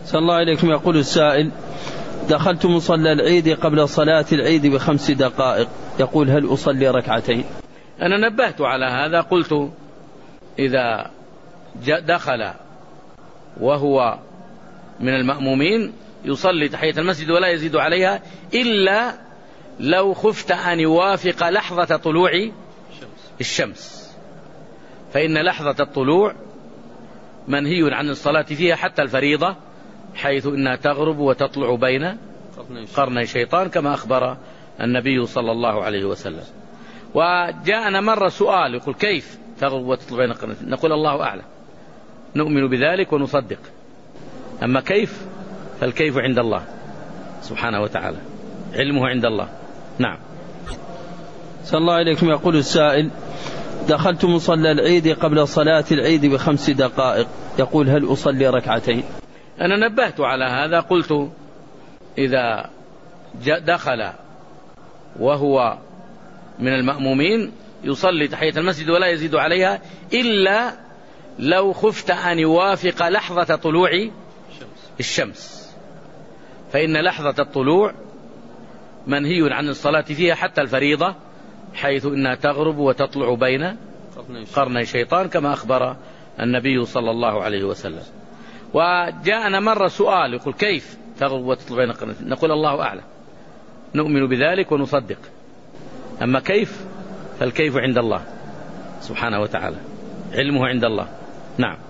صلى الله عليكم. يقول السائل: دخلت مصلى العيد قبل صلاة العيد ب5 دقائق، يقول: هل أصلي ركعتين؟ أنا نبهت على هذا، قلت إذا دخل وهو من المأمومين يصلي تحية المسجد ولا يزيد عليها إلا لو خفت أن يوافق لحظة طلوع الشمس، فإن لحظة الطلوع منهي عن الصلاة فيها حتى الفريضة، حيث إنها تغرب وتطلع بين قرني شيطان كما أخبر النبي صلى الله عليه وسلم. وجاءنا مرة سؤال يقول: كيف تغرب وتطلع بين قرني؟ نقول: الله أعلم، نؤمن بذلك ونصدق، أما كيف فالكيف عند الله سبحانه وتعالى، علمه عند الله. نعم. صلى الله عليكم. يقول السائل: دخلت مصلى العيد قبل صلاة العيد ب5 دقائق، يقول: هل أصلي ركعتين؟ أنا نبهت على هذا، قلت إذا دخل وهو من المأمومين يصلي تحية المسجد ولا يزيد عليها إلا لو خفت أن يوافق لحظة طلوع الشمس، فإن لحظة الطلوع منهي عن الصلاة فيها حتى الفريضة، حيث إنها تغرب وتطلع بين قرني شيطان كما أخبر النبي صلى الله عليه وسلم. وجاءنا مرة سؤال يقول: كيف تغرب وتطلع بين قرني؟ نقول: الله أعلم، نؤمن بذلك ونصدق، أما كيف فالكيف عند الله سبحانه وتعالى، علمه عند الله. نعم.